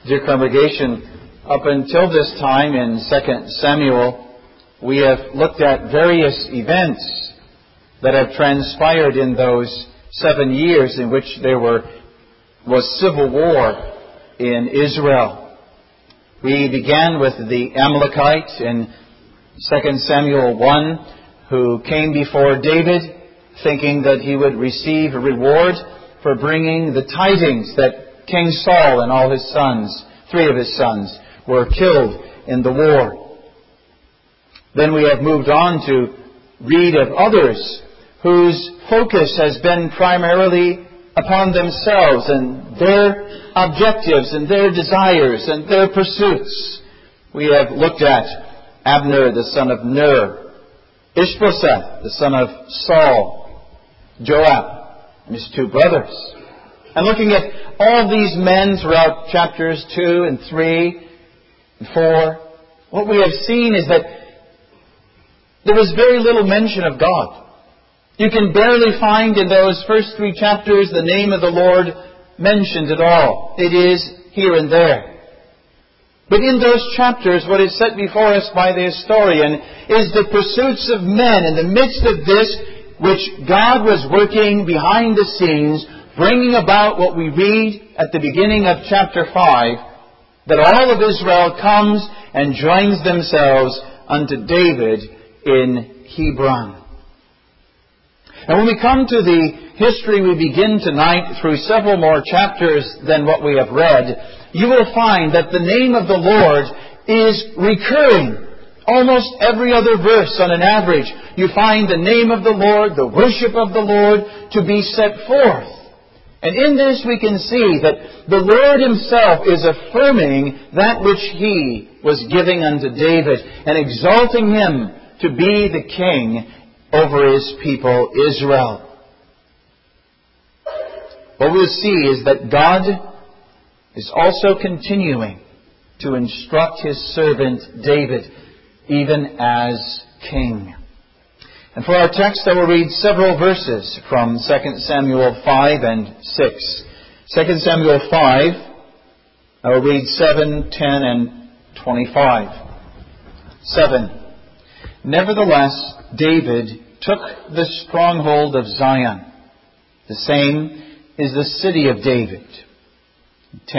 Dear congregation, up until this time in 2 Samuel, we have looked at various events that have transpired in those 7 years in which there was civil war in Israel. We began with the Amalekite in 2 Samuel 1, who came before David thinking that he would receive a reward for bringing the tidings that King Saul and all his sons, 3 of his sons, were killed in the war. Then we have moved on to read of others whose focus has been primarily upon themselves and their objectives and their desires and their pursuits. We have looked at Abner, the son of Ner, Ishbosheth, the son of Saul, Joab, and his 2 brothers. And looking at all these men throughout chapters 2 and 3 and 4, what we have seen is that there was very little mention of God. You can barely find in those first 3 chapters the name of the Lord mentioned at all. It is here and there. But in those chapters, what is set before us by the historian is the pursuits of men in the midst of this which God was working behind the scenes, bringing about what we read at the beginning of chapter 5, that all of Israel comes and joins themselves unto David in Hebron. And when we come to the history we begin tonight through several more chapters than what we have read, you will find that the name of the Lord is recurring. Almost every other verse on an average, you find the name of the Lord, the worship of the Lord to be set forth. And in this we can see that the Lord Himself is affirming that which He was giving unto David and exalting him to be the king over His people Israel. What we'll see is that God is also continuing to instruct His servant David even as king. And for our text, I will read several verses from 2 Samuel 5 and 6. 2 Samuel 5, I will read 7, 10, and 25. 7. Nevertheless, David took the stronghold of Zion. The same is the city of David. 10.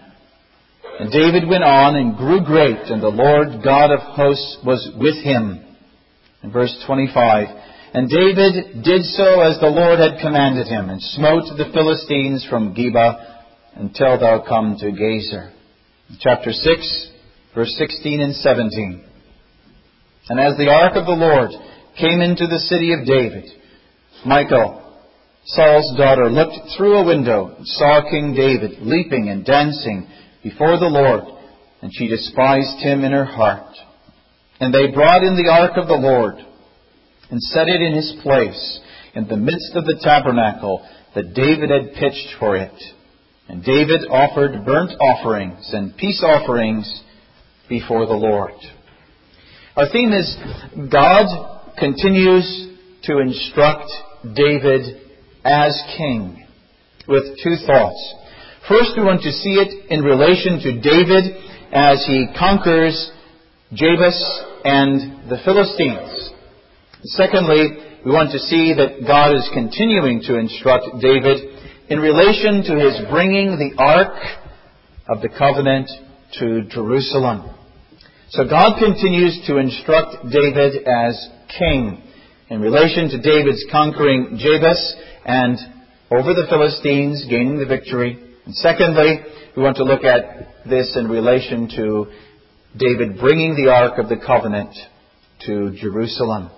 And David went on and grew great, and the Lord God of hosts was with him. In verse 25, and David did so as the Lord had commanded him, and smote the Philistines from Geba until thou come to Gezer. Chapter 6, verse 16 and 17. And as the ark of the Lord came into the city of David, Michal, Saul's daughter, looked through a window and saw King David leaping and dancing before the Lord, and she despised him in her heart. And they brought in the ark of the Lord, and set it in his place, in the midst of the tabernacle that David had pitched for it. And David offered burnt offerings and peace offerings before the Lord. Our theme is God continues to instruct David as king with 2 thoughts. First, we want to see it in relation to David as he conquers Jebus and the Philistines. Secondly, we want to see that God is continuing to instruct David in relation to his bringing the Ark of the Covenant to Jerusalem. So God continues to instruct David as king in relation to David's conquering Jebus and over the Philistines, gaining the victory. And secondly, we want to look at this in relation to David bringing the Ark of the Covenant to Jerusalem.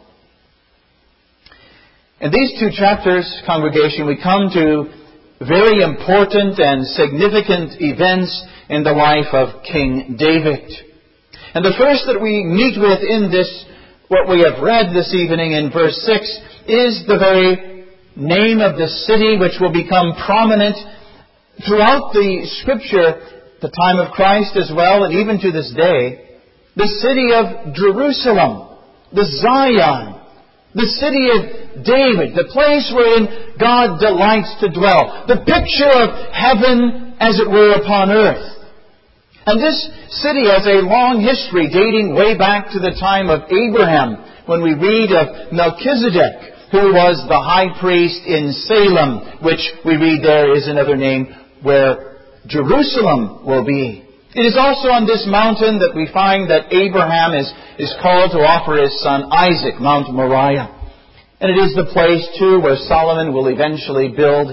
In these 2 chapters, congregation, we come to very important and significant events in the life of King David. And the first that we meet with in this, what we have read this evening in verse 6, is the very name of the city which will become prominent throughout the Scripture, the time of Christ as well, and even to this day, the city of Jerusalem, the Zion, the city of David, the place wherein God delights to dwell, the picture of heaven, as it were, upon earth. And this city has a long history dating way back to the time of Abraham, when we read of Melchizedek, who was the high priest in Salem, which we read there is another name where Jerusalem will be. It is also on this mountain that we find that Abraham is called to offer his son Isaac, Mount Moriah. And it is the place, too, where Solomon will eventually build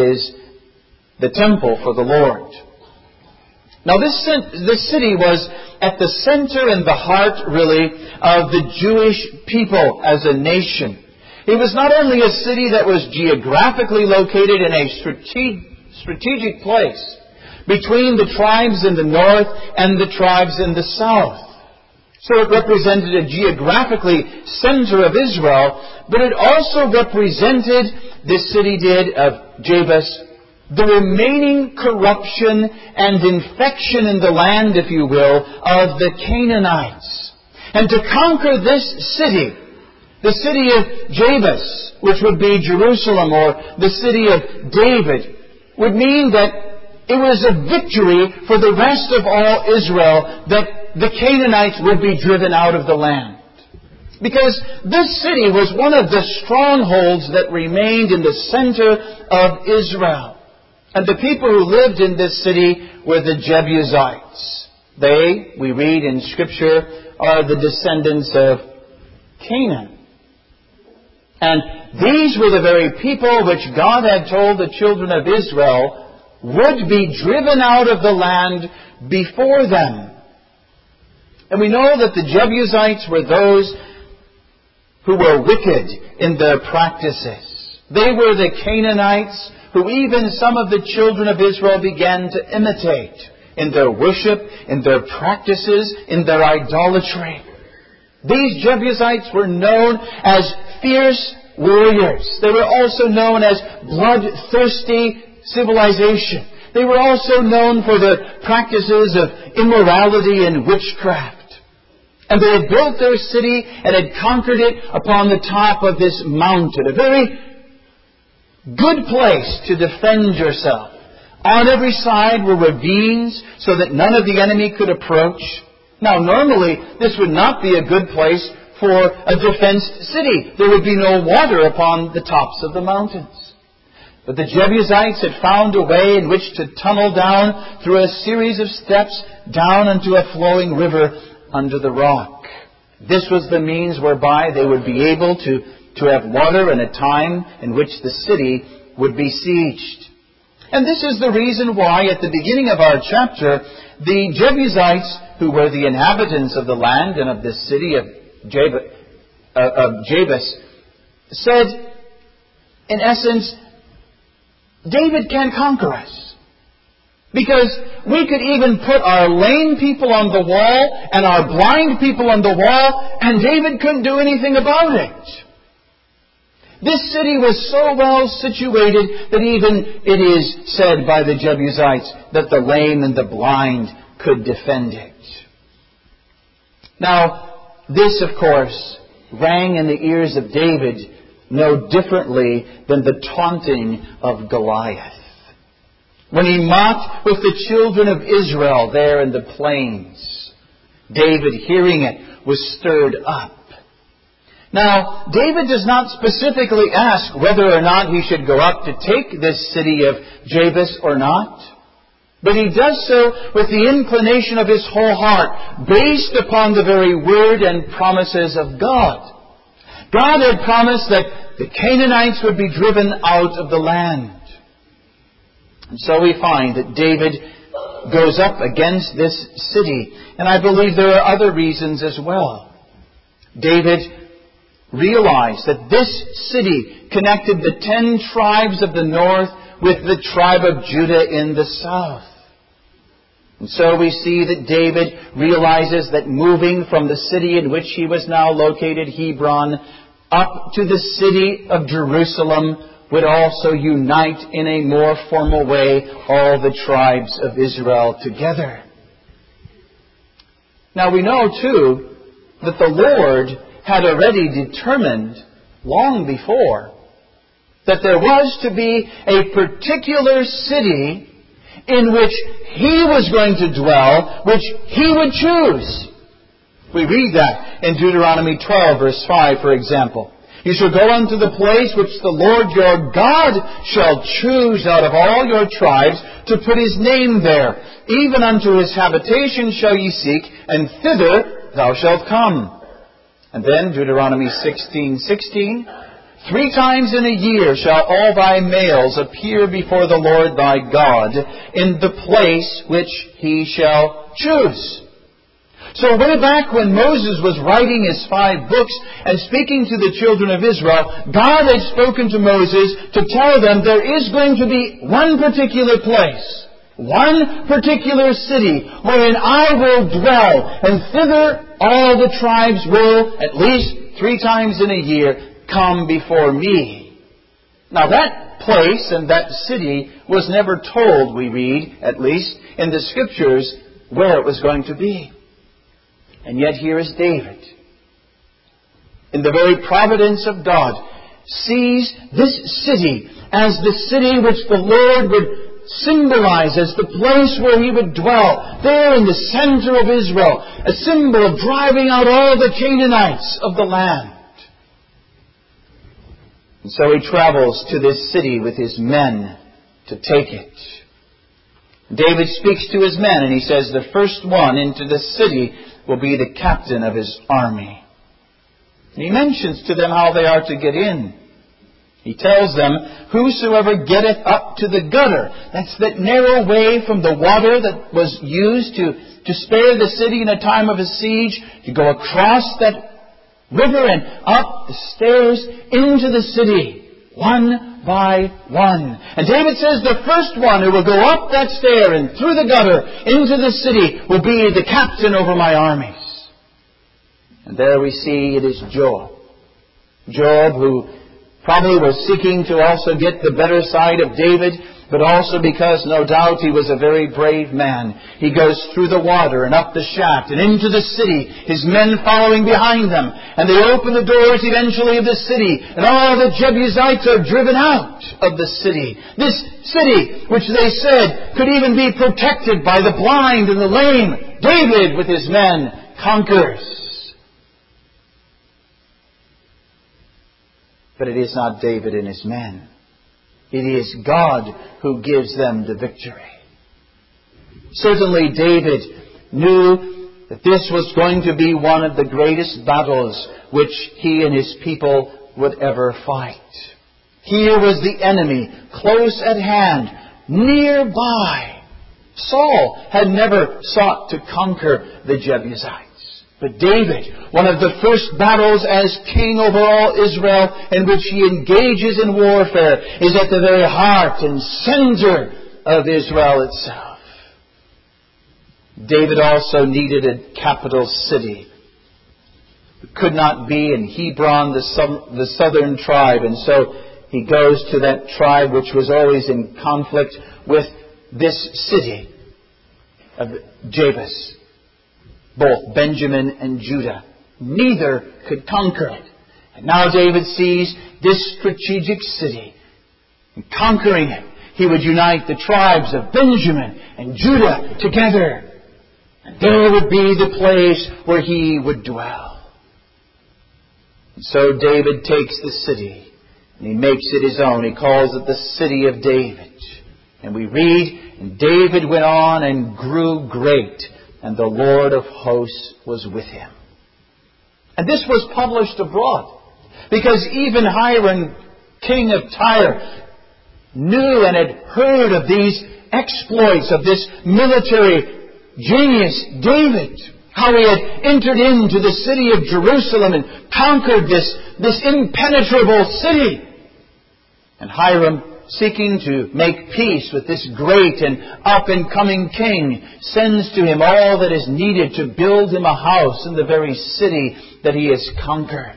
the temple for the Lord. Now, this city was at the center and the heart, really, of the Jewish people as a nation. It was not only a city that was geographically located in a strategic place between the tribes in the north and the tribes in the south. So it represented a geographically center of Israel, but it also represented, this city did, of Jebus, the remaining corruption and infection in the land, if you will, of the Canaanites. And to conquer this city, the city of Jebus, which would be Jerusalem, or the city of David, would mean that it was a victory for the rest of all Israel, that the Canaanites would be driven out of the land. Because this city was one of the strongholds that remained in the center of Israel. And the people who lived in this city were the Jebusites. They, we read in Scripture, are the descendants of Canaan. And these were the very people which God had told the children of Israel would be driven out of the land before them. And we know that the Jebusites were those who were wicked in their practices. They were the Canaanites who even some of the children of Israel began to imitate in their worship, in their practices, in their idolatry. These Jebusites were known as fierce warriors. They were also known as bloodthirsty civilization. They were also known for their practices of immorality and witchcraft. And they had built their city and had conquered it upon the top of this mountain, a very good place to defend yourself. On every side were ravines so that none of the enemy could approach. Now, normally, this would not be a good place for a defensed city. There would be no water upon the tops of the mountains. But the Jebusites had found a way in which to tunnel down through a series of steps down into a flowing river under the rock. This was the means whereby they would be able to have water in a time in which the city would be sieged. And this is the reason why at the beginning of our chapter, the Jebusites, who were the inhabitants of the land and of the city of Jebus, said, in essence, David can't conquer us. Because we could even put our lame people on the wall and our blind people on the wall, and David couldn't do anything about it. This city was so well situated that even it is said by the Jebusites that the lame and the blind could defend it. Now, this, of course, rang in the ears of David no differently than the taunting of Goliath. When he mocked with the children of Israel there in the plains, David, hearing it, was stirred up. Now, David does not specifically ask whether or not he should go up to take this city of Jebus or not. But he does so with the inclination of his whole heart, based upon the very word and promises of God. God had promised that the Canaanites would be driven out of the land. And so we find that David goes up against this city. And I believe there are other reasons as well. David realized that this city connected the 10 tribes of the north with the tribe of Judah in the south. And so we see that David realizes that moving from the city in which he was now located, Hebron, up to the city of Jerusalem would also unite in a more formal way all the tribes of Israel together. Now we know, too, that the Lord had already determined long before that there was to be a particular city in which He was going to dwell, which He would choose. We read that in Deuteronomy 12, verse 5, for example. You shall go unto the place which the Lord your God shall choose out of all your tribes to put His name there. Even unto His habitation shall ye seek, and thither thou shalt come. And then Deuteronomy 16:16. 3 times in a year shall all thy males appear before the Lord thy God in the place which He shall choose. So way back when Moses was writing his 5 books and speaking to the children of Israel, God had spoken to Moses to tell them there is going to be one particular place, one particular city wherein I will dwell, and thither all the tribes will, at least 3 times in a year, come before me. Now that place and that city was never told, we read, at least in the Scriptures, where it was going to be. And yet here is David, in the very providence of God, sees this city as the city which the Lord would symbolize as the place where He would dwell, there in the center of Israel, a symbol of driving out all the Canaanites of the land. And so he travels to this city with his men to take it. David speaks to his men and he says the first one into the city will be the captain of his army. And he mentions to them how they are to get in. He tells them, whosoever getteth up to the gutter, that's that narrow way from the water that was used to spare the city in a time of a siege, to go across that river and up the stairs into the city, one by one. And David says the first one who will go up that stair and through the gutter into the city will be the captain over my armies. And there we see it is Joab. Joab, who probably was seeking to also get the better side of David, but also because, no doubt, he was a very brave man. He goes through the water and up the shaft and into the city, his men following behind them. And they open the doors eventually of the city, and all the Jebusites are driven out of the city. This city, which they said could even be protected by the blind and the lame, David with his men conquers. But it is not David and his men. It is God who gives them the victory. Certainly David knew that this was going to be one of the greatest battles which he and his people would ever fight. Here was the enemy close at hand, nearby. Saul had never sought to conquer the Jebusites. But David, one of the first battles as king over all Israel in which he engages in warfare, is at the very heart and center of Israel itself. David also needed a capital city. It could not be in Hebron, the southern tribe, and so he goes to that tribe which was always in conflict with this city of Jabez. Both Benjamin and Judah. Neither could conquer it. And now David sees this strategic city. And conquering it, he would unite the tribes of Benjamin and Judah together. And there would be the place where he would dwell. And so David takes the city and he makes it his own. He calls it the city of David. And we read, and David went on and grew great, and the Lord of hosts was with him. And this was published abroad, because even Hiram, king of Tyre, knew and had heard of these exploits of this military genius, David. How he had entered into the city of Jerusalem and conquered this impenetrable city. And Hiram, seeking to make peace with this great and up-and-coming king, sends to him all that is needed to build him a house in the very city that he has conquered.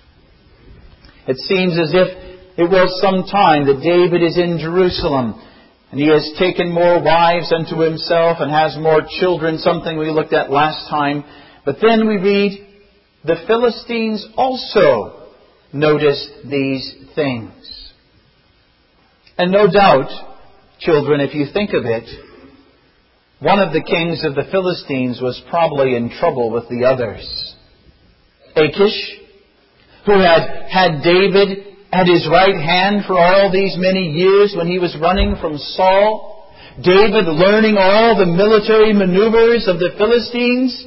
It seems as if it was some time that David is in Jerusalem, and he has taken more wives unto himself and has more children, something we looked at last time. But then we read, the Philistines also noticed these things. And no doubt, children, if you think of it, one of the kings of the Philistines was probably in trouble with the others. Achish, who had David at his right hand for all these many years when he was running from Saul. David learning all the military maneuvers of the Philistines.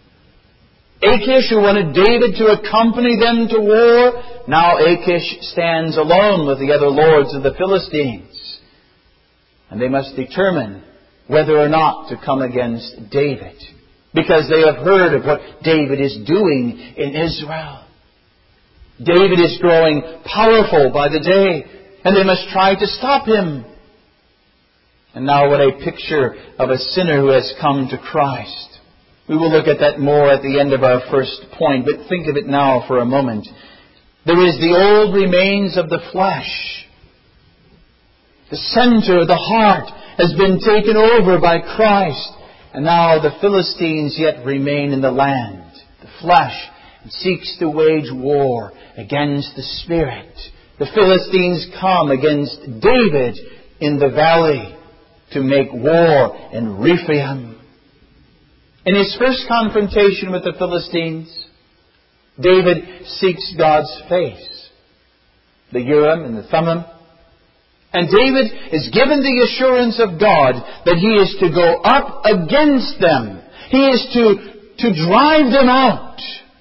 Achish, who wanted David to accompany them to war. Now Achish stands alone with the other lords of the Philistines. And they must determine whether or not to come against David, because they have heard of what David is doing in Israel. David is growing powerful by the day, and they must try to stop him. And now what a picture of a sinner who has come to Christ. We will look at that more at the end of our first point, but think of it now for a moment. There is the old remains of the flesh. The center, the heart, has been taken over by Christ. And now the Philistines yet remain in the land. The flesh seeks to wage war against the Spirit. The Philistines come against David in the valley to make war in Rephaim. In his first confrontation with the Philistines, David seeks God's face. The Urim and the Thummim. And David is given the assurance of God that he is to go up against them. He is to drive them out.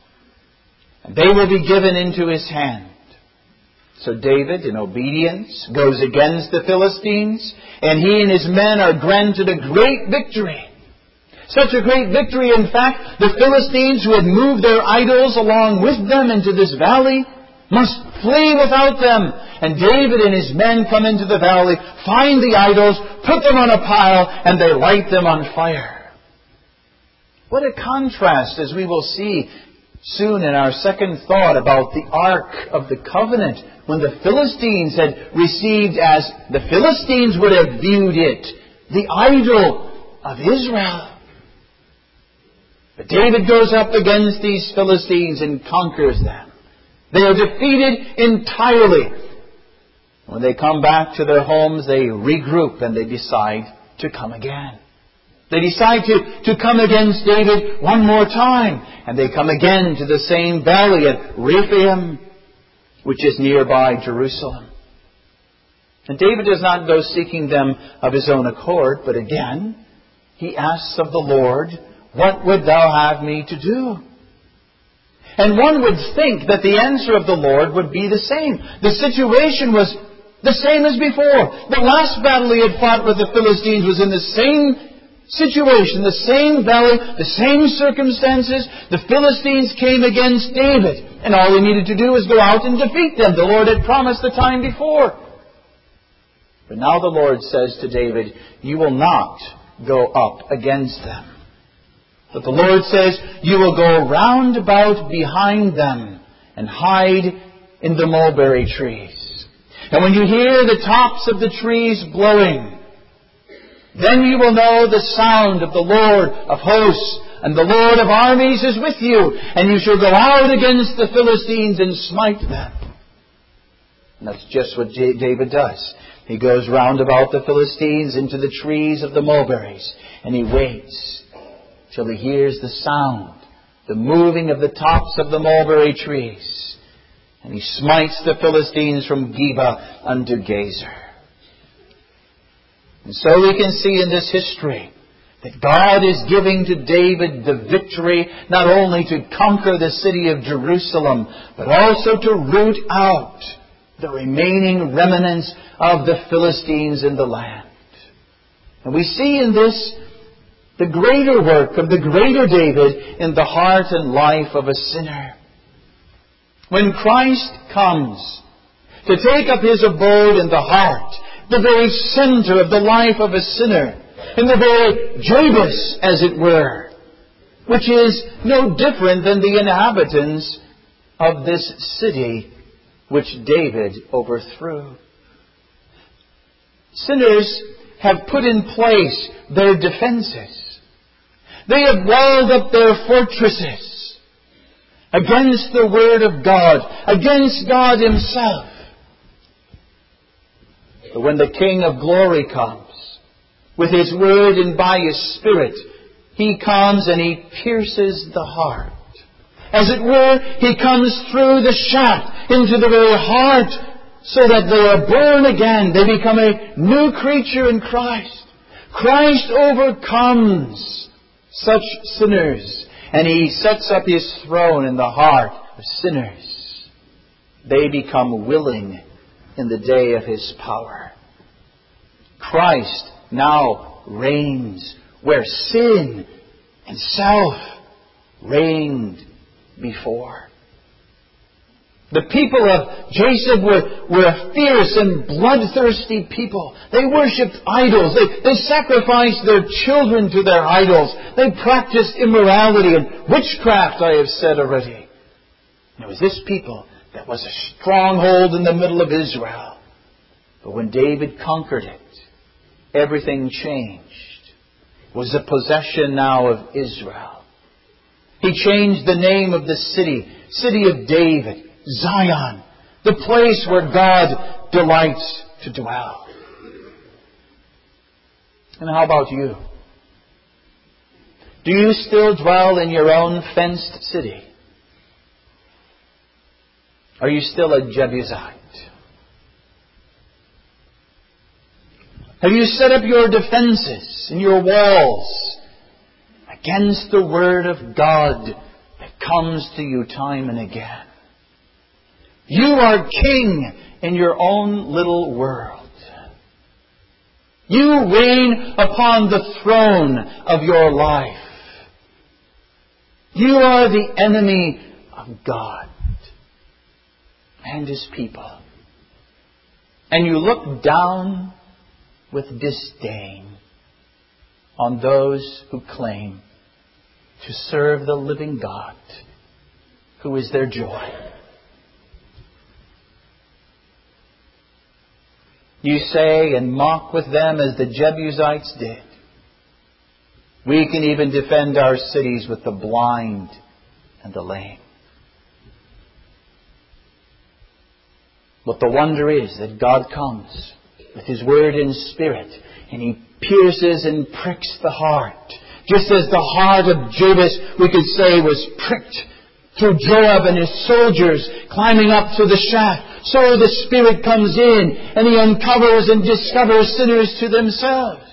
And they will be given into his hand. So David, in obedience, goes against the Philistines, and he and his men are granted a great victory. Such a great victory, in fact, the Philistines who had moved their idols along with them into this valley must flee without them. And David and his men come into the valley, find the idols, put them on a pile, and they light them on fire. What a contrast, as we will see soon in our second thought about the Ark of the Covenant, when the Philistines had received, as the Philistines would have viewed it, the idol of Israel. But David goes up against these Philistines and conquers them. They are defeated entirely. When they come back to their homes, they regroup and they decide to come again. They decide to come against David one more time. And they come again to the same valley at Rephaim, which is nearby Jerusalem. And David does not go seeking them of his own accord, but again, he asks of the Lord, "What would thou have me to do?" And one would think that the answer of the Lord would be the same. The situation was the same as before. The last battle he had fought with the Philistines was in the same situation, the same valley, the same circumstances. The Philistines came against David, and all he needed to do was go out and defeat them. The Lord had promised the time before. But now the Lord says to David, "You will not go up against them." But the Lord says, "You will go round about behind them and hide in the mulberry trees. And when you hear the tops of the trees blowing, then you will know the sound of the Lord of hosts, and the Lord of armies is with you, and you shall go out against the Philistines and smite them." And that's just what David does. He goes round about the Philistines into the trees of the mulberries, and he waits till he hears the sound, the moving of the tops of the mulberry trees. And he smites the Philistines from Geba unto Gezer. And so we can see in this history that God is giving to David the victory not only to conquer the city of Jerusalem, but also to root out the remaining remnants of the Philistines in the land. And we see in this the greater work of the greater David in the heart and life of a sinner. When Christ comes to take up his abode in the heart, the very center of the life of a sinner, in the very Jebus, as it were, which is no different than the inhabitants of this city which David overthrew. Sinners have put in place their defenses. They have walled up their fortresses against the Word of God, against God Himself. But when the King of Glory comes, with His Word and by His Spirit, He comes and He pierces the heart. As it were, He comes through the shaft into the very heart, so that they are born again. They become a new creature in Christ. Christ overcomes such sinners, and He sets up His throne in the heart of sinners. They become willing in the day of His power. Christ now reigns where sin and self reigned before. The people of Jacob were a fierce and bloodthirsty people. They worshipped idols. They sacrificed their children to their idols. They practiced immorality and witchcraft, I have said already. And it was this people that was a stronghold in the middle of Israel. But when David conquered it, everything changed. It was a possession now of Israel. He changed the name of the city of David, Zion, the place where God delights to dwell. And how about you? Do you still dwell in your own fenced city? Are you still a Jebusite? Have you set up your defenses and your walls against the Word of God that comes to you time and again? You are king in your own little world. You reign upon the throne of your life. You are the enemy of God and His people. And you look down with disdain on those who claim to serve the living God, who is their joy. You say and mock with them as the Jebusites did. We can even defend our cities with the blind and the lame. But the wonder is that God comes with His Word in Spirit, and He pierces and pricks the heart. Just as the heart of Jabez, we could say, was pricked through Joab and his soldiers climbing up through the shaft, so the Spirit comes in and He uncovers and discovers sinners to themselves.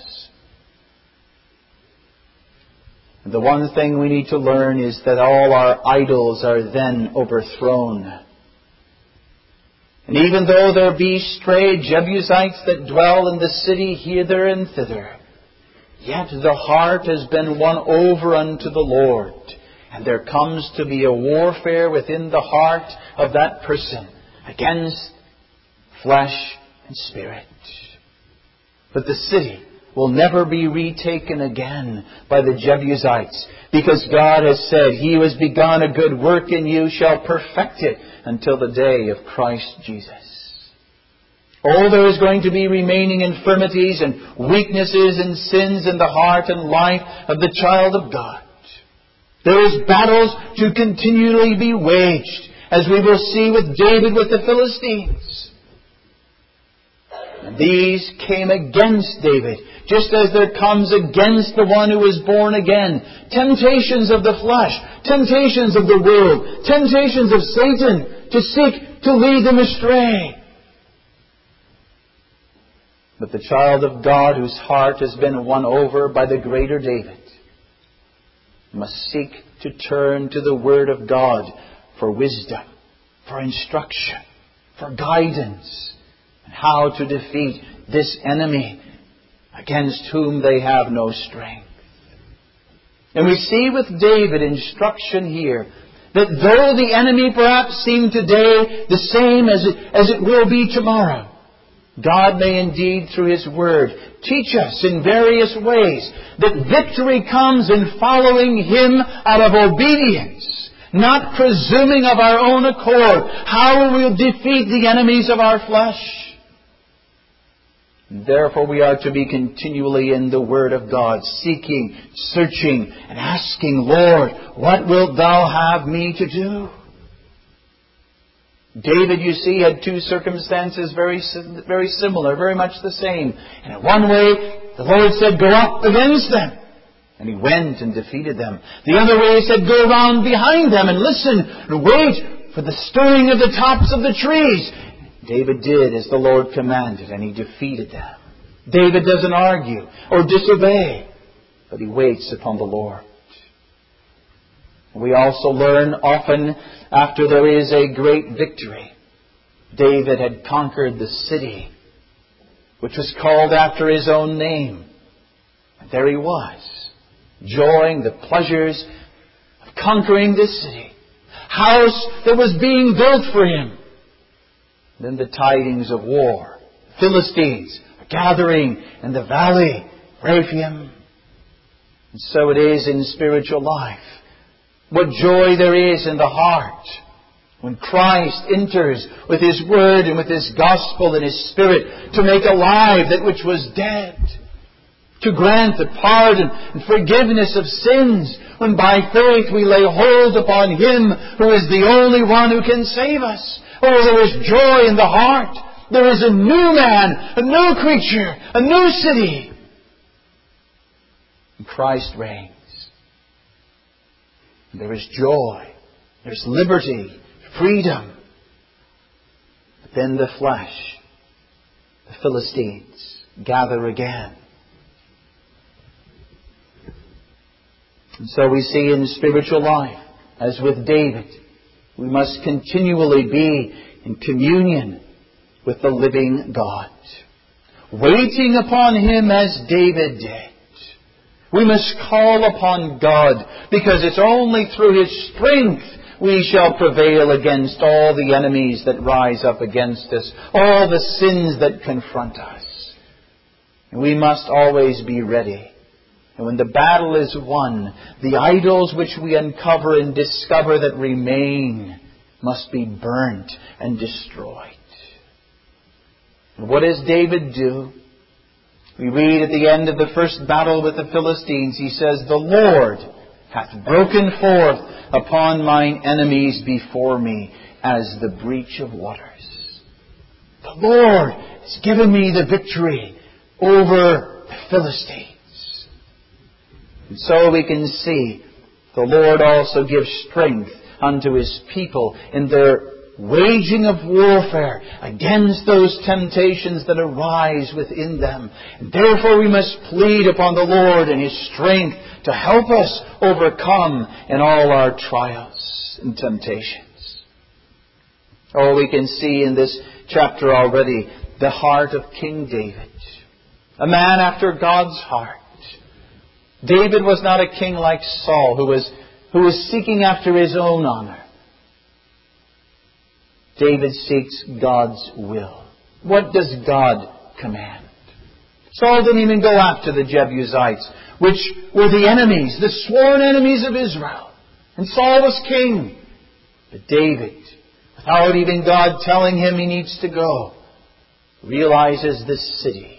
And the one thing we need to learn is that all our idols are then overthrown. And even though there be stray Jebusites that dwell in the city hither and thither, yet the heart has been won over unto the Lord. And there comes to be a warfare within the heart of that person against flesh and spirit. But the city will never be retaken again by the Jebusites, because God has said, He who has begun a good work in you shall perfect it until the day of Christ Jesus. Oh, there is going to be remaining infirmities and weaknesses and sins in the heart and life of the child of God. There is battles to continually be waged, as we will see with David with the Philistines. And these came against David, just as there comes against the one who is born again. Temptations of the flesh, temptations of the world, temptations of Satan to seek to lead them astray. But the child of God, whose heart has been won over by the greater David, must seek to turn to the Word of God for wisdom, for instruction, for guidance, and how to defeat this enemy against whom they have no strength. And we see with David instruction here that though the enemy perhaps seem today the same as it will be tomorrow, God may indeed, through His Word, teach us in various ways that victory comes in following Him out of obedience, not presuming of our own accord how we will defeat the enemies of our flesh. Therefore, we are to be continually in the Word of God, seeking, searching, and asking, Lord, what wilt Thou have me to do? David, you see, had two circumstances very similar, very much the same. And in one way, the Lord said, go up against them. And he went and defeated them. The other way he said, go around behind them and listen and wait for the stirring of the tops of the trees. David did as the Lord commanded, and he defeated them. David doesn't argue or disobey, but he waits upon the Lord. We also learn often after there is a great victory. David had conquered the city, which was called after his own name. And there he was, enjoying the pleasures of conquering this city. House that was being built for him. Then the tidings of war. Philistines are gathering in the valley, Rephaim. And so it is in spiritual life. What joy there is in the heart when Christ enters with His Word and with His Gospel and His Spirit to make alive that which was dead. To grant the pardon and forgiveness of sins when by faith we lay hold upon Him who is the only one who can save us. Oh, there is joy in the heart. There is a new man, a new creature, a new city. And Christ reigns. And there is joy. There's liberty, freedom. But then the flesh, the Philistines, gather again. And so we see in spiritual life, as with David, we must continually be in communion with the living God, waiting upon Him as David did. We must call upon God, because it's only through His strength we shall prevail against all the enemies that rise up against us, all the sins that confront us. And we must always be ready. And when the battle is won, the idols which we uncover and discover that remain must be burnt and destroyed. And what does David do? We read at the end of the first battle with the Philistines, he says, the Lord hath broken forth upon mine enemies before me as the breach of waters. The Lord has given me the victory over the Philistines. And so we can see the Lord also gives strength unto His people in their waging of warfare against those temptations that arise within them. And therefore we must plead upon the Lord and His strength to help us overcome in all our trials and temptations. Oh, we can see in this chapter already the heart of King David, a man after God's heart. David was not a king like Saul who was seeking after his own honor. David seeks God's will. What does God command? Saul didn't even go after the Jebusites, which were the enemies, the sworn enemies of Israel. And Saul was king. But David, without even God telling him he needs to go, realizes this city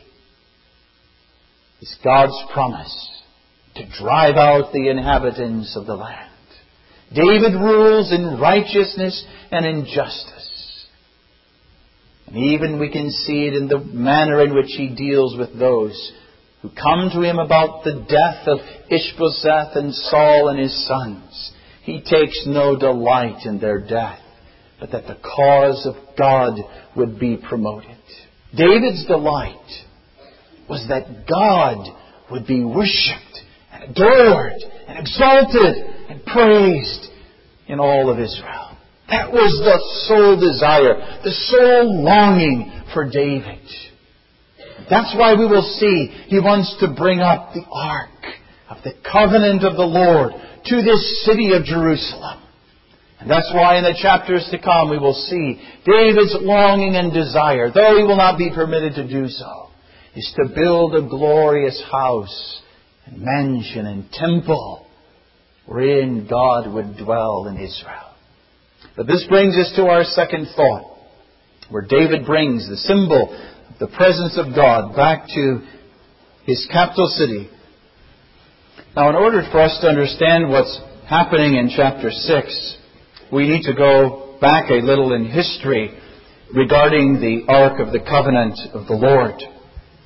is God's promise to drive out the inhabitants of the land. David rules in righteousness and in justice. And even we can see it in the manner in which he deals with those who come to him about the death of Ishbosheth and Saul and his sons. He takes no delight in their death, but that the cause of God would be promoted. David's delight was that God would be worshipped and adored and exalted and praised in all of Israel. That was the sole desire, the sole longing for David. That's why we will see he wants to bring up the ark of the covenant of the Lord to this city of Jerusalem. And that's why in the chapters to come we will see David's longing and desire, though he will not be permitted to do so, is to build a glorious house and mansion and temple wherein God would dwell in Israel. But this brings us to our second thought, where David brings the symbol of the presence of God back to his capital city. Now, in order for us to understand what's happening in chapter 6, we need to go back a little in history regarding the Ark of the Covenant of the Lord.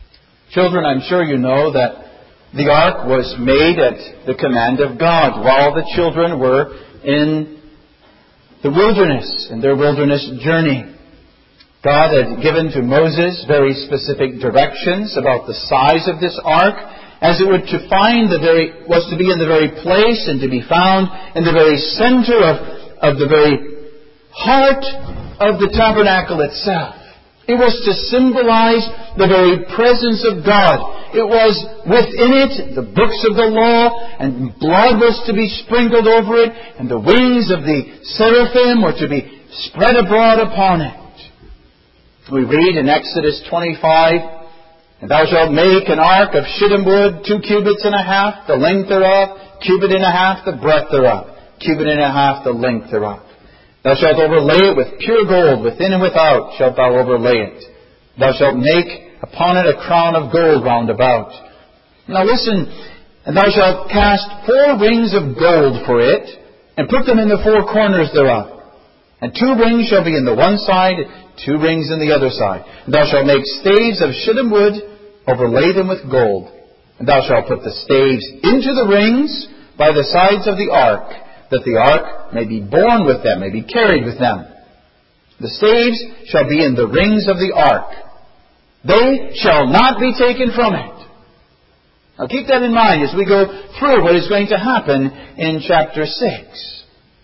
Children, I'm sure you know that the ark was made at the command of God while the children were in the wilderness, in their wilderness journey. God had given to Moses very specific directions about the size of this ark, as it was to be in the very place and to be found in the very center of the very heart of the tabernacle itself. It was to symbolize the very presence of God. It was within it the books of the law, and blood was to be sprinkled over it, and the wings of the seraphim were to be spread abroad upon it. We read in Exodus 25, "And thou shalt make an ark of shittim wood, 2 cubits and a half, the length thereof, cubit and a half, the breadth thereof, cubit and a half, the length thereof. Thou shalt overlay it with pure gold, within and without shalt thou overlay it. Thou shalt make upon it a crown of gold round about. Now listen, and thou shalt cast 4 rings of gold for it, and put them in the 4 corners thereof. And 2 rings shall be in the one side, 2 rings in the other side. And thou shalt make staves of shittim wood, overlay them with gold. And thou shalt put the staves into the rings by the sides of the ark, that the ark may be borne with them, may be carried with them. The staves shall be in the rings of the ark. They shall not be taken from it." Now keep that in mind as we go through what is going to happen in chapter 6.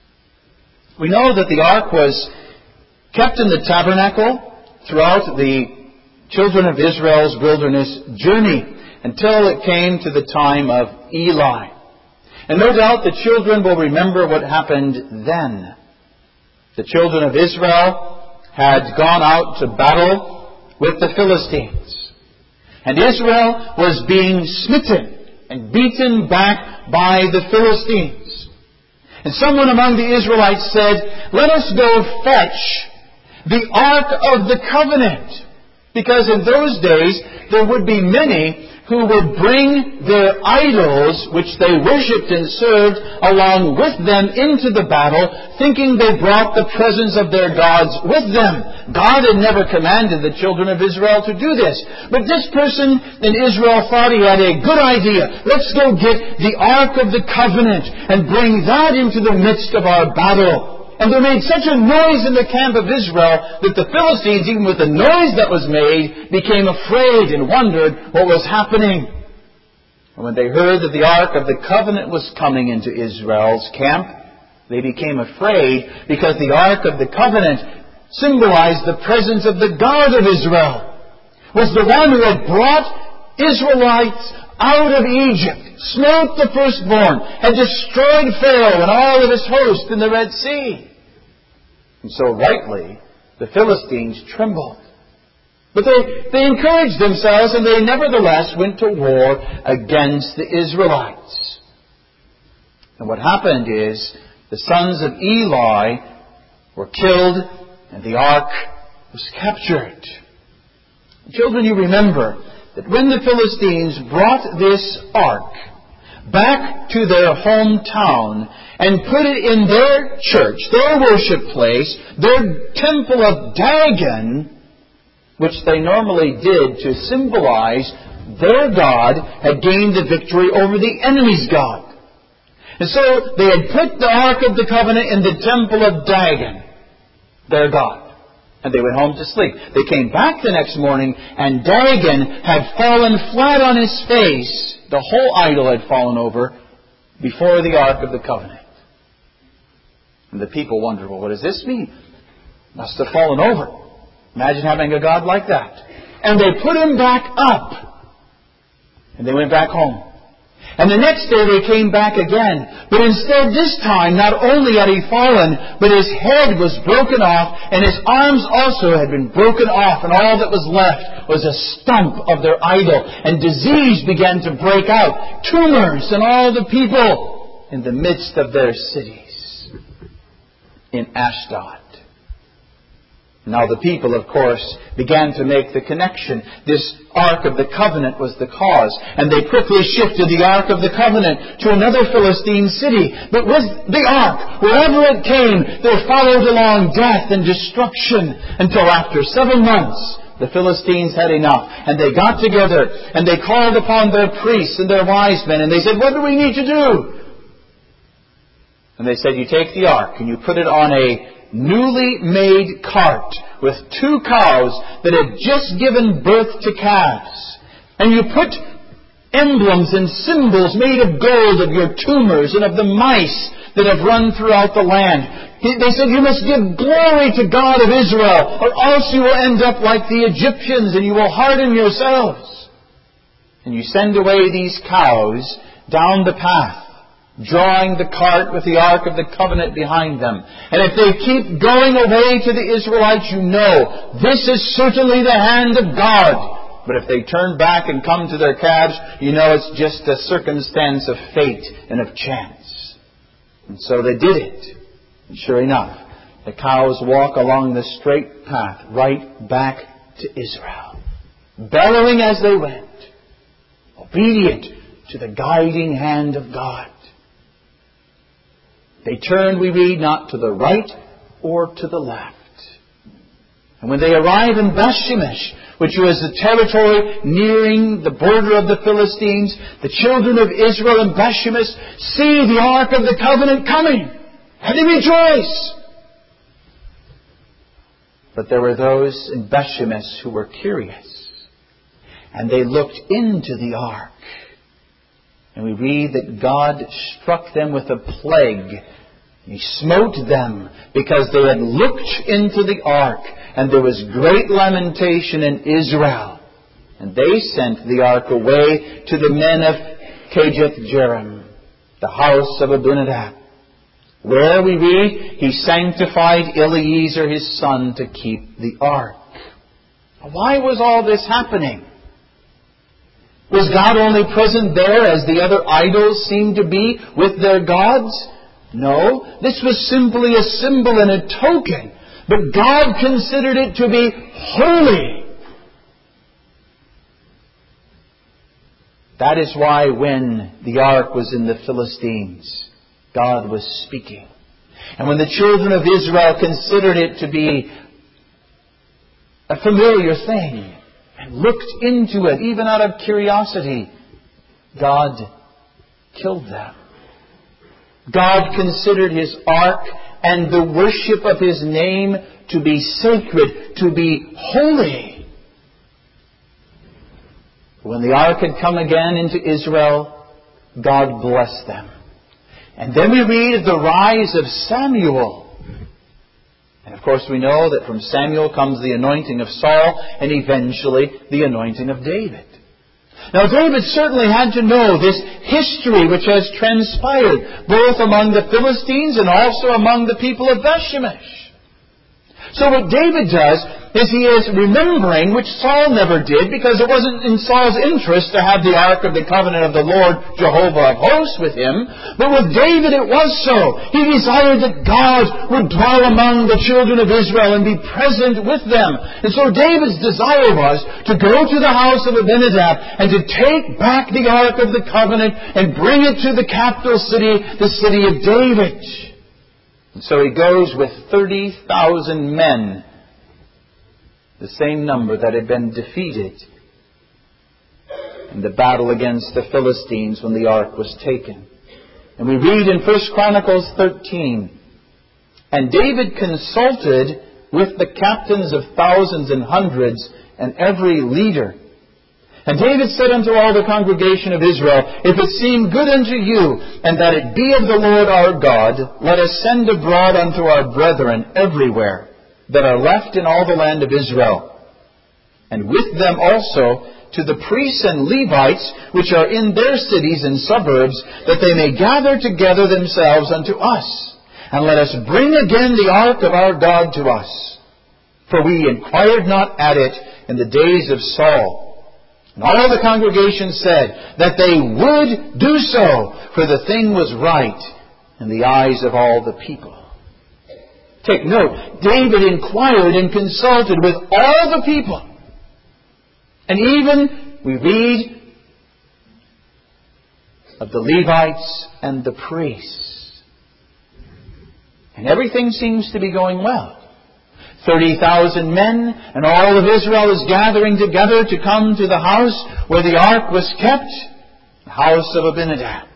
We know that the ark was kept in the tabernacle throughout the children of Israel's wilderness journey until it came to the time of Eli. And no doubt the children will remember what happened then. The children of Israel had gone out to battle with the Philistines. And Israel was being smitten and beaten back by the Philistines. And someone among the Israelites said, "Let us go fetch the Ark of the Covenant." Because in those days there would be many who would bring their idols, which they worshipped and served, along with them into the battle, thinking they brought the presence of their gods with them. God had never commanded the children of Israel to do this. But this person in Israel thought he had a good idea. Let's go get the Ark of the Covenant and bring that into the midst of our battle. And there made such a noise in the camp of Israel that the Philistines, even with the noise that was made, became afraid and wondered what was happening. And when they heard that the Ark of the Covenant was coming into Israel's camp, they became afraid because the Ark of the Covenant symbolized the presence of the God of Israel, was the one who had brought Israelites out of Egypt, smote the firstborn, had destroyed Pharaoh and all of his host in the Red Sea. And so rightly, the Philistines trembled. But they encouraged themselves, and they nevertheless went to war against the Israelites. And what happened is, the sons of Eli were killed, and the ark was captured. Children, you remember that when the Philistines brought this ark back to their hometown and put it in their church, their worship place, their temple of Dagon, which they normally did to symbolize their God had gained the victory over the enemy's God. And so they had put the Ark of the Covenant in the temple of Dagon, their God. And they went home to sleep. They came back the next morning, and Dagon had fallen flat on his face. The whole idol had fallen over before the Ark of the Covenant. And the people wondered, well, what does this mean? Must have fallen over. Imagine having a God like that. And they put him back up. And they went back home. And the next day they came back again. But instead this time, not only had he fallen, but his head was broken off, and his arms also had been broken off, and all that was left was a stump of their idol. And disease began to break out, tumors in all the people in the midst of their cities. In Ashdod. Now the people, of course, began to make the connection. This Ark of the Covenant was the cause. And they quickly shifted the Ark of the Covenant to another Philistine city. But with the Ark, wherever it came, there followed along death and destruction until after 7 months, the Philistines had enough. And they got together and they called upon their priests and their wise men. And they said, what do we need to do? And they said, you take the ark and you put it on a newly made cart with 2 cows that had just given birth to calves. And you put emblems and symbols made of gold of your tumors and of the mice that have run throughout the land. They said, you must give glory to God of Israel, or else you will end up like the Egyptians and you will harden yourselves. And you send away these cows down the path, drawing the cart with the Ark of the Covenant behind them. And if they keep going away to the Israelites, you know, this is certainly the hand of God. But if they turn back and come to their calves, you know it's just a circumstance of fate and of chance. And so they did it. And sure enough, the cows walk along the straight path right back to Israel, bellowing as they went, obedient to the guiding hand of God. They turned, we read, not to the right or to the left. And when they arrive in Bethshemesh, which was the territory nearing the border of the Philistines, the children of Israel in Bethshemesh see the Ark of the Covenant coming, and they rejoice. But there were those in Bethshemesh who were curious, and they looked into the Ark. And we read that God struck them with a plague. He smote them because they had looked into the Ark, and there was great lamentation in Israel. And they sent the Ark away to the men of Kirjath-jearim, the house of Abinadab, where we read, he sanctified Eliezer his son to keep the Ark. Why was all this happening? Was God only present there as the other idols seemed to be with their gods? No, this was simply a symbol and a token. But God considered it to be holy. That is why when the ark was in the Philistines, God was speaking. And when the children of Israel considered it to be a familiar thing and looked into it, even out of curiosity, God killed them. God considered His ark and the worship of His name to be sacred, to be holy. When the ark had come again into Israel, God blessed them. And then we read of the rise of Samuel. And of course we know that from Samuel comes the anointing of Saul and eventually the anointing of David. Now David certainly had to know this history which has transpired both among the Philistines and also among the people of Bethshemesh. So what David does is he is remembering, which Saul never did, because it wasn't in Saul's interest to have the Ark of the Covenant of the Lord, Jehovah of hosts, with him. But with David it was so. He desired that God would dwell among the children of Israel and be present with them. And so David's desire was to go to the house of Abinadab and to take back the Ark of the Covenant and bring it to the capital city, the city of David. And so he goes with 30,000 men, the same number that had been defeated in the battle against the Philistines when the ark was taken. And we read in 1 Chronicles 13, and David consulted with the captains of thousands and hundreds and every leader. And David said unto all the congregation of Israel, if it seem good unto you, and that it be of the Lord our God, let us send abroad unto our brethren everywhere that are left in all the land of Israel, and with them also to the priests and Levites which are in their cities and suburbs, that they may gather together themselves unto us, and let us bring again the ark of our God to us. For we inquired not at it in the days of Saul. And all the congregation said that they would do so, for the thing was right in the eyes of all the people. Take note, David inquired and consulted with all the people. And even we read of the Levites and the priests. And everything seems to be going well. 30,000 men, and all of Israel is gathering together to come to the house where the ark was kept, the house of Abinadab.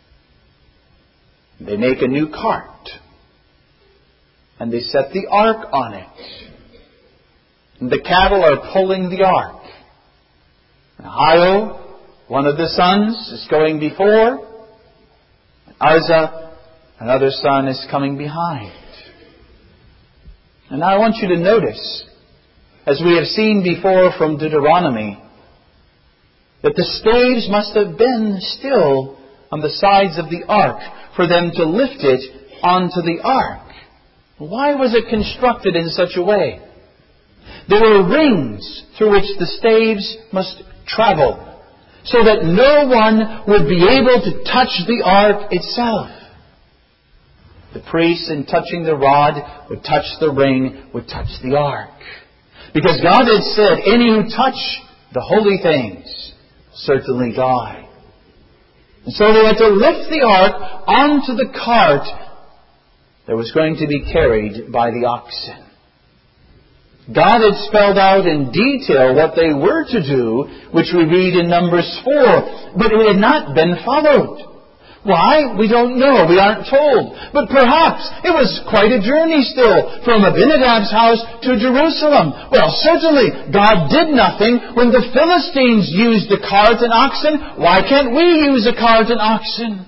They make a new cart, and they set the ark on it. And the cattle are pulling the ark. And Ahio, one of the sons, is going before. Uzzah, another son, is coming behind. And now I want you to notice, as we have seen before from Deuteronomy, that the staves must have been still on the sides of the ark for them to lift it onto the ark. Why was it constructed in such a way? There were rings through which the staves must travel, so that no one would be able to touch the ark itself. The priest, in touching the rod, would touch the ring, would touch the ark. Because God had said, any who touch the holy things certainly die. And so they had to lift the ark onto the cart that was going to be carried by the oxen. God had spelled out in detail what they were to do, which we read in Numbers 4, but it had not been followed. Why? We don't know. We aren't told. But perhaps it was quite a journey still from Abinadab's house to Jerusalem. Well, certainly God did nothing when the Philistines used the cart and oxen. Why can't we use a cart and oxen?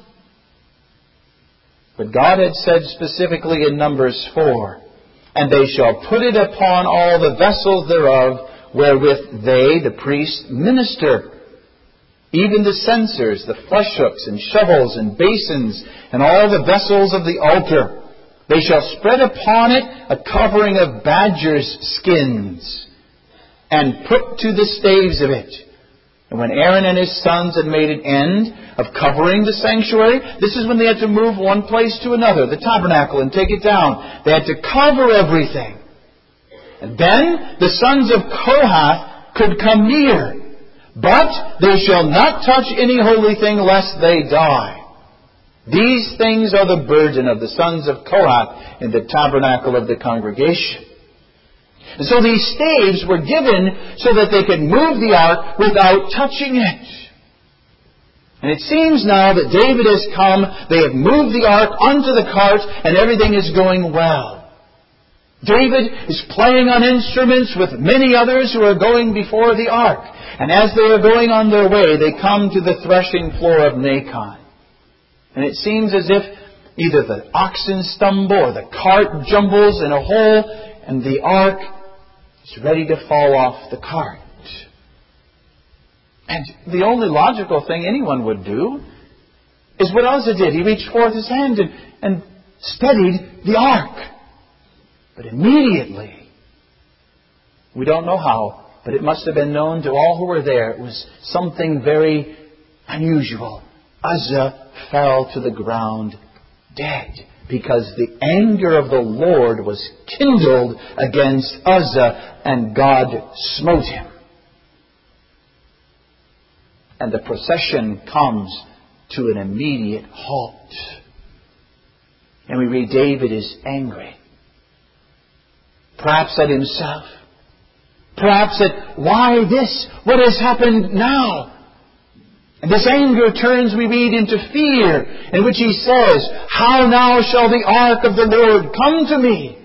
But God had said specifically in Numbers 4, and they shall put it upon all the vessels thereof, wherewith they, the priests, minister. Even the censers, the flesh hooks, and shovels, and basins, and all the vessels of the altar. They shall spread upon it a covering of badgers' skins, and put to the staves of it. And when Aaron and his sons had made an end of covering the sanctuary, this is when they had to move one place to another, the tabernacle, and take it down. They had to cover everything. And then the sons of Kohath could come near. But they shall not touch any holy thing lest they die. These things are the burden of the sons of Kohath in the tabernacle of the congregation. And so these staves were given so that they could move the ark without touching it. And it seems now that David has come, they have moved the ark onto the cart, and everything is going well. David is playing on instruments with many others who are going before the ark. And as they are going on their way, they come to the threshing floor of Nacon. And it seems as if either the oxen stumble or the cart jumbles in a hole, and the ark is ready to fall off the cart. And the only logical thing anyone would do is what Uzzah did. He reached forth his hand and steadied the ark. But immediately, we don't know how, but it must have been known to all who were there, it was something very unusual. Uzzah fell to the ground dead, because the anger of the Lord was kindled against Uzzah, and God smote him. And the procession comes to an immediate halt. And we read David is angry. Perhaps at himself. Perhaps at why this? What has happened now? And this anger turns, we read, into fear, in which he says, how now shall the ark of the Lord come to me?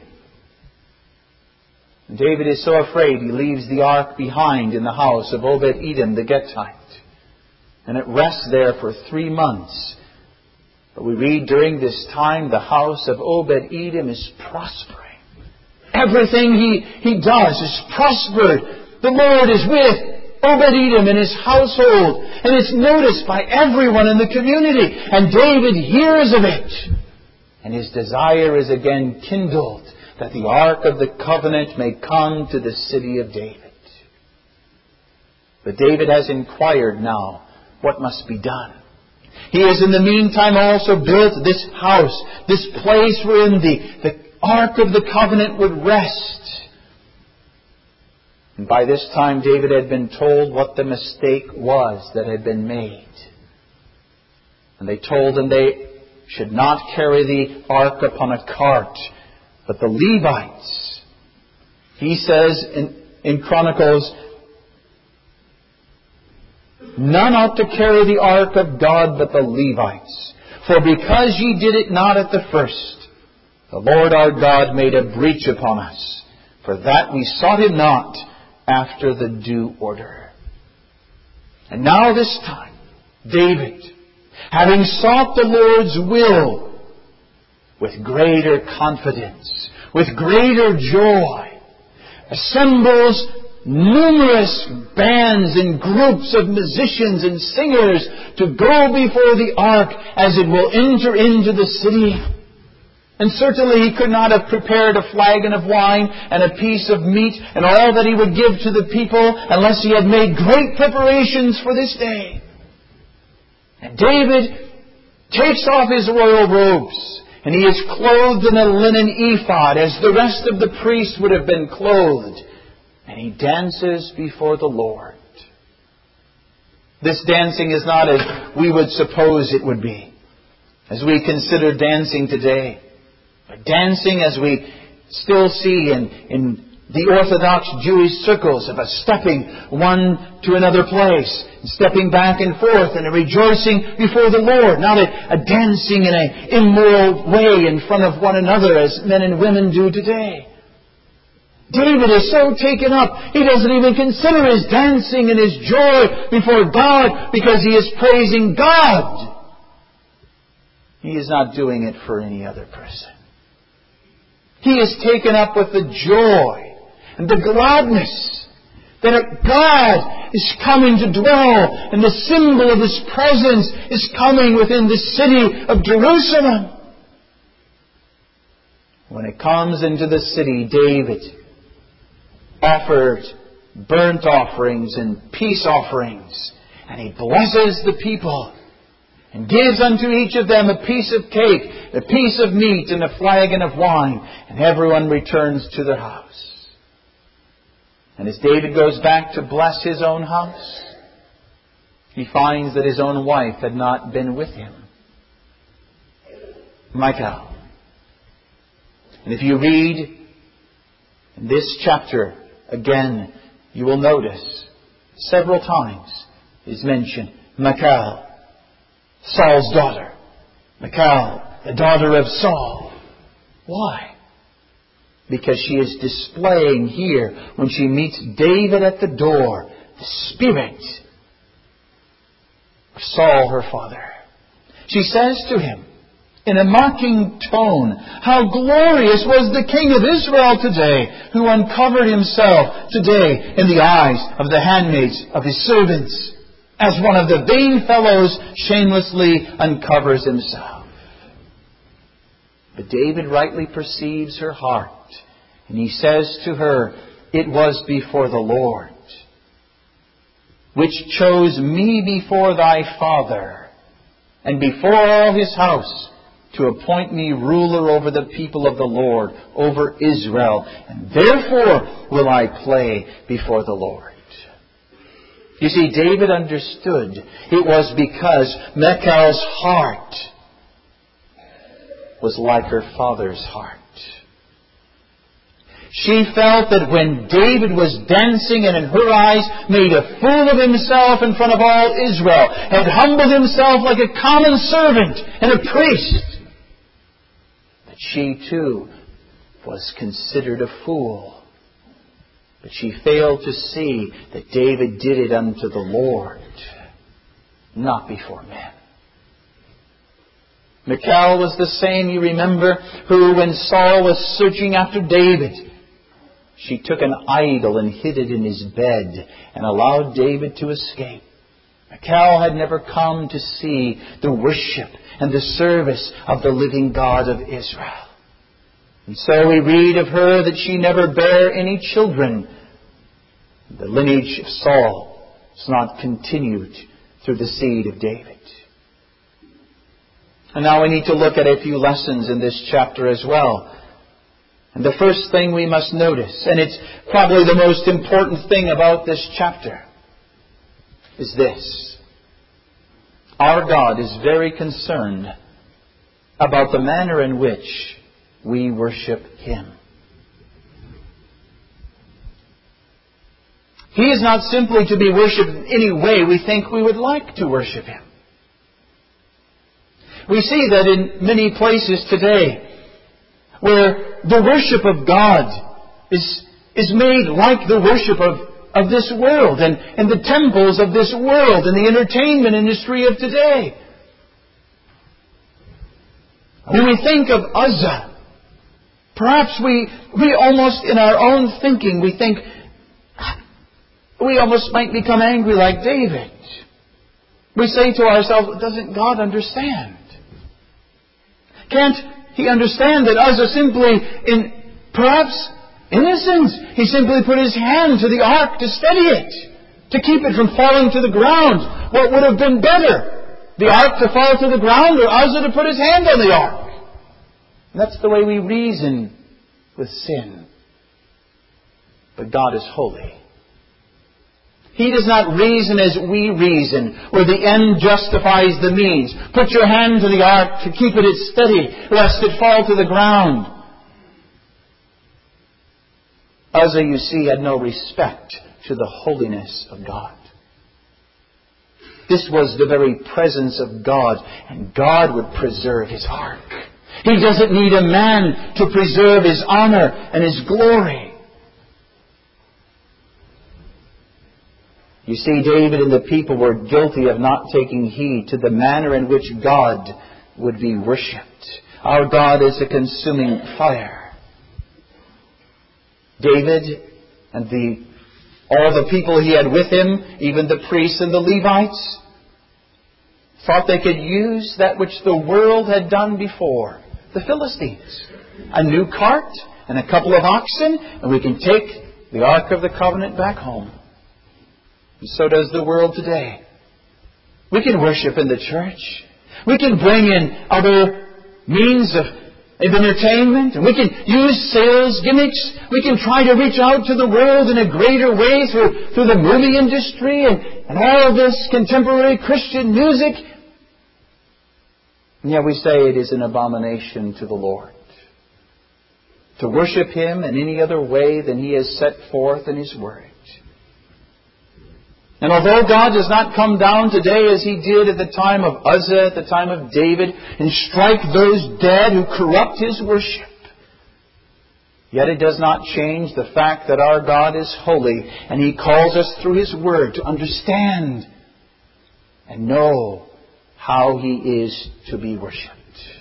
And David is so afraid he leaves the ark behind in the house of Obed-Edom the Gittite. And it rests there for 3 months. But we read during this time the house of Obed-Edom is prospering. Everything he does is prospered. The Lord is with Obed-Edom and his household. And it's noticed by everyone in the community. And David hears of it. And his desire is again kindled that the Ark of the Covenant may come to the city of David. But David has inquired now what must be done. He has in the meantime also built this house, this place wherein the Ark of the Covenant would rest. And by this time David had been told what the mistake was that had been made. And they told him they should not carry the ark upon a cart, but the Levites He says in Chronicles, none ought to carry the ark of God but the Levites. For because ye did it not at the first, the Lord our God made a breach upon us, for that we sought him not after the due order. And now this time, David, having sought the Lord's will with greater confidence, with greater joy, assembles numerous bands and groups of musicians and singers to go before the ark as it will enter into the city. And certainly he could not have prepared a flagon of wine and a piece of meat and all that he would give to the people unless he had made great preparations for this day. And David takes off his royal robes, and he is clothed in a linen ephod as the rest of the priests would have been clothed. And he dances before the Lord. This dancing is not as we would suppose it would be, as we consider dancing today. But dancing, as we still see in the Orthodox Jewish circles, of a stepping one to another place, and stepping back and forth, and a rejoicing before the Lord, not a dancing in an immoral way in front of one another as men and women do today. David is so taken up, he doesn't even consider his dancing and his joy before God because he is praising God. He is not doing it for any other person. He is taken up with the joy and the gladness that God is coming to dwell, and the symbol of His presence is coming within the city of Jerusalem. When it comes into the city, David offered burnt offerings and peace offerings, and he blesses the people and gives unto each of them a piece of cake, a piece of meat, and a flagon of wine, and everyone returns to their house. And as David goes back to bless his own house, he finds that his own wife had not been with him, Michal. And if you read in this chapter again, you will notice several times is mentioned Michal, Saul's daughter. Michal, the daughter of Saul. Why? Because she is displaying here, when she meets David at the door, the spirit of Saul, her father. She says to him, in a mocking tone, how glorious was the king of Israel today, who uncovered himself today in the eyes of the handmaids of his servants, as one of the vain fellows shamelessly uncovers himself. But David rightly perceives her heart, and he says to her, it was before the Lord, which chose me before thy father, and before all his house, to appoint me ruler over the people of the Lord, over Israel, and therefore will I play before the Lord. You see, David understood it was because Michal's heart was like her father's heart. She felt that when David was dancing and in her eyes made a fool of himself in front of all Israel, had humbled himself like a common servant and a priest, that she too was considered a fool. But she failed to see that David did it unto the Lord, not before men. Michal was the same, you remember, who when Saul was searching after David, she took an idol and hid it in his bed and allowed David to escape. Michal had never come to see the worship and the service of the living God of Israel. And so we read of her that she never bare any children. The lineage of Saul is not continued through the seed of David. And now we need to look at a few lessons in this chapter as well. And the first thing we must notice, and it's probably the most important thing about this chapter, is this. Our God is very concerned about the manner in which we worship Him. He is not simply to be worshipped in any way we think we would like to worship Him. We see that in many places today where the worship of God is made like the worship of this world and the temples of this world and the entertainment industry of today. When we think of Uzzah, perhaps we almost, in our own thinking, we think, we almost might become angry like David. We say to ourselves, doesn't God understand? Can't He understand that Uzzah simply, in perhaps innocence, he simply put his hand to the ark to steady it, to keep it from falling to the ground? What would have been better? The ark to fall to the ground, or Uzzah to put his hand on the ark? And that's the way we reason with sin. But God is holy. He does not reason as we reason, where the end justifies the means. Put your hand to the ark to keep it steady, lest it fall to the ground. Uzzah, you see, had no respect to the holiness of God. This was the very presence of God, and God would preserve His ark. He doesn't need a man to preserve His honor and His glory. You see, David and the people were guilty of not taking heed to the manner in which God would be worshipped. Our God is a consuming fire. David and all the people he had with him, even the priests and the Levites, thought they could use that which the world had done before. The Philistines. A new cart and a couple of oxen, and we can take the Ark of the Covenant back home. And so does the world today. We can worship in the church. We can bring in other means of entertainment. And we can use sales gimmicks. We can try to reach out to the world in a greater way through the movie industry and all this contemporary Christian music. And yet we say it is an abomination to the Lord to worship Him in any other way than He has set forth in His Word. And although God does not come down today as He did at the time of Uzzah, at the time of David, and strike those dead who corrupt His worship, yet it does not change the fact that our God is holy, and He calls us through His Word to understand and know how He is to be worshipped.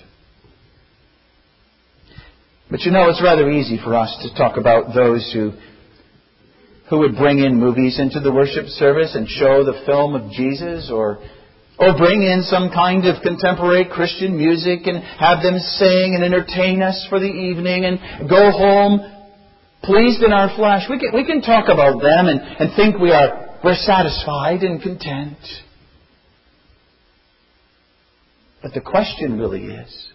But you know, it's rather easy for us to talk about those who would bring in movies into the worship service and show the film of Jesus, or bring in some kind of contemporary Christian music and have them sing and entertain us for the evening and go home pleased in our flesh. We can talk about them and think we're satisfied and content. But the question really is,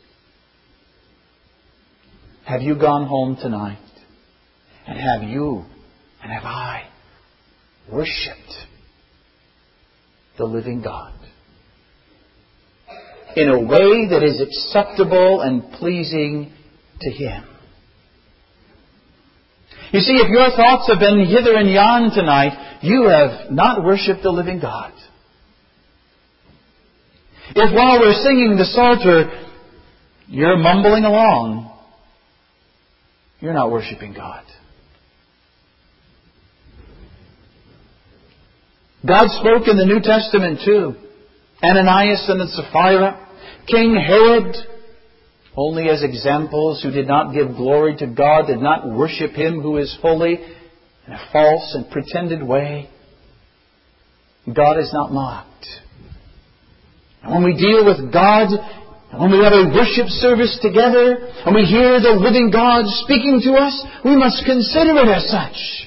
have you gone home tonight and have you and have I worshipped the living God in a way that is acceptable and pleasing to Him? You see, if your thoughts have been hither and yon tonight, you have not worshipped the living God. If while we're singing the Psalter, you're mumbling along, you're not worshipping God. God spoke in the New Testament too. Ananias and Sapphira, King Herod, only as examples who did not give glory to God, did not worship Him who is holy in a false and pretended way. God is not mocked. And when we deal with God, and when we have a worship service together, and we hear the living God speaking to us, we must consider it as such.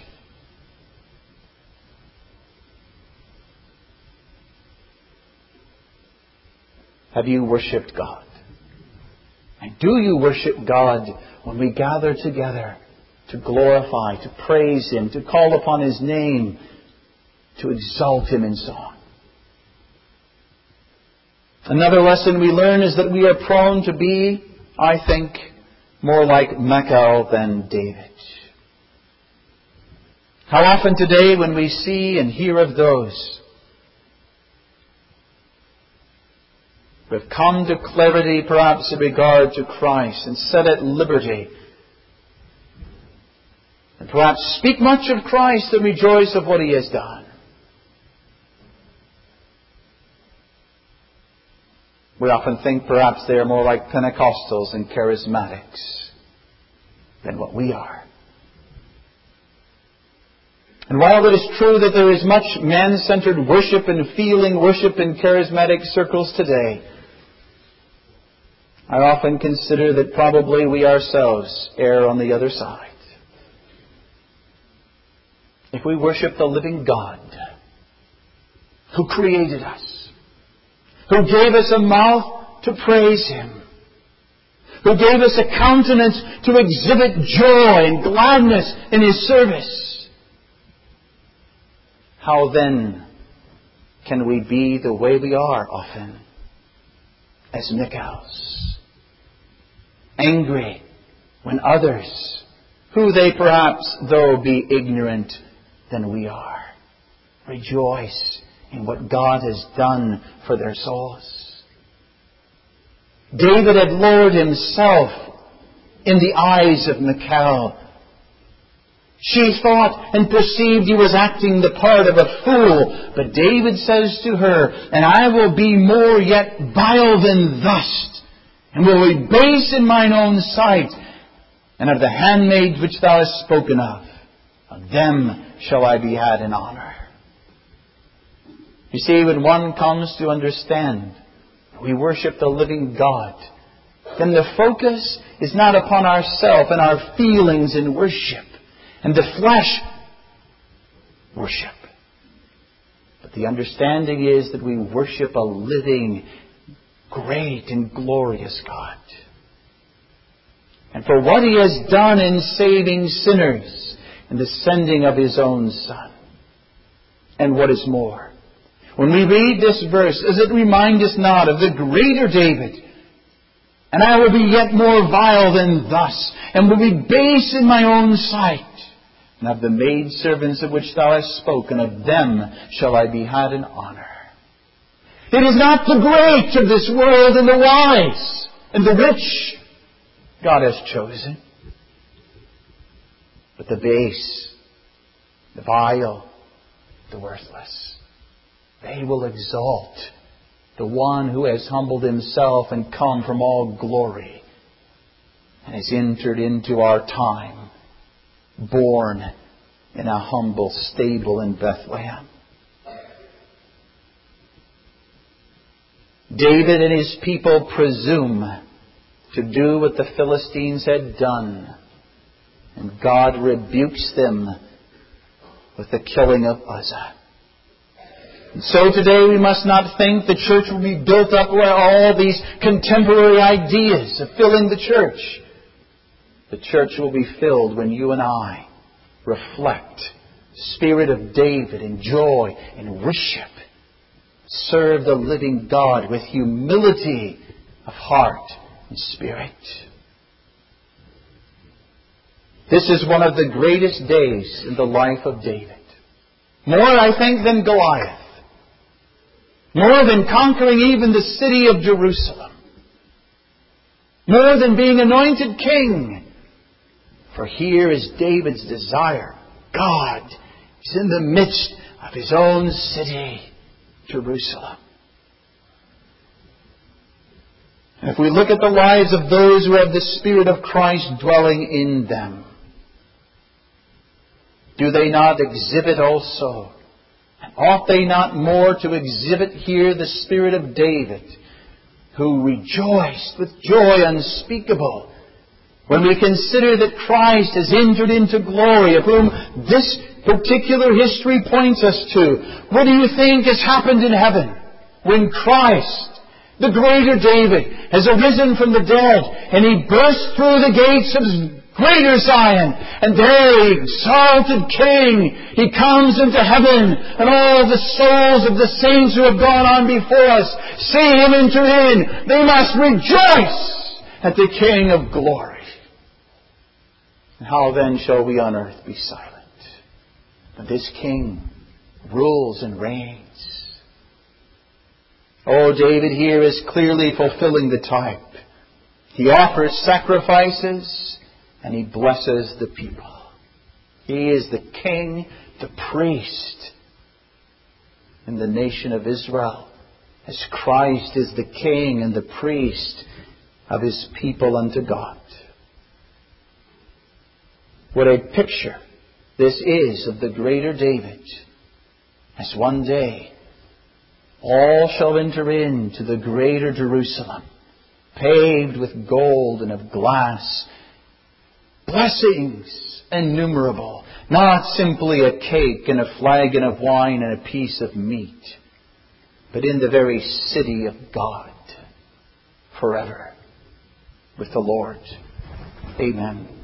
Have you worshipped God? And do you worship God when we gather together to glorify, to praise Him, to call upon His name, to exalt Him in song? Another lesson we learn is that we are prone to be, I think, more like Michal than David. How often today when we see and hear of those who have come to clarity perhaps in regard to Christ and set at liberty, and perhaps speak much of Christ and rejoice of what He has done, we often think perhaps they are more like Pentecostals and charismatics than what we are. And while it is true that there is much man-centered worship and feeling worship in charismatic circles today, I often consider that probably we ourselves err on the other side. If we worship the living God, who created us, who gave us a mouth to praise Him, who gave us a countenance to exhibit joy and gladness in His service, how then can we be the way we are often, as Michals, angry when others, who they perhaps, though be ignorant than we are, rejoice in what God has done for their souls? David had lowered himself in the eyes of Michal. She thought and perceived he was acting the part of a fool. But David says to her, "And I will be more yet vile than thus, and will be base in mine own sight. And of the handmaids which thou hast spoken of them shall I be had in honor." You see, when one comes to understand we worship the living God, then the focus is not upon ourselves and our feelings in worship and the flesh worship. But the understanding is that we worship a living, great and glorious God. And for what He has done in saving sinners and the sending of His own Son. And what is more, when we read this verse, does it remind us not of the greater David? "And I will be yet more vile than thus, and will be base in my own sight. And of the maidservants of which thou hast spoken, of them shall I be had in honor." It is not the great of this world and the wise and the rich God has chosen, but the base, the vile, the worthless. They will exalt the one who has humbled Himself and come from all glory and has entered into our time, born in a humble stable in Bethlehem. David and his people presume to do what the Philistines had done, and God rebukes them with the killing of Uzzah. And so today we must not think the church will be built up with all these contemporary ideas of filling the church. The church will be filled when you and I reflect the spirit of David in joy and worship. Serve the living God with humility of heart and spirit. This is one of the greatest days in the life of David. More, I think, than Goliath. More than conquering even the city of Jerusalem. More than being anointed king. For here is David's desire. God is in the midst of His own city, Jerusalem. And if we look at the lives of those who have the Spirit of Christ dwelling in them, do they not exhibit also? And ought they not more to exhibit here the Spirit of David, who rejoiced with joy unspeakable when we consider that Christ has entered into glory, of whom this particular history points us to? What do you think has happened in heaven when Christ, the greater David, has arisen from the dead and He burst through the gates of greater Zion, and there the exalted King, He comes into heaven, and all the souls of the saints who have gone on before us see Him enter in. They must rejoice at the King of glory. How then shall we on earth be silent? But this King rules and reigns. Oh, David here is clearly fulfilling the type. He offers sacrifices and he blesses the people. He is the king, the priest in the nation of Israel, as Christ is the king and the priest of his people unto God. What a picture this is of the greater David, as one day all shall enter into the greater Jerusalem, paved with gold and of glass, blessings innumerable, not simply a cake and a flagon of wine and a piece of meat, but in the very city of God, forever with the Lord. Amen.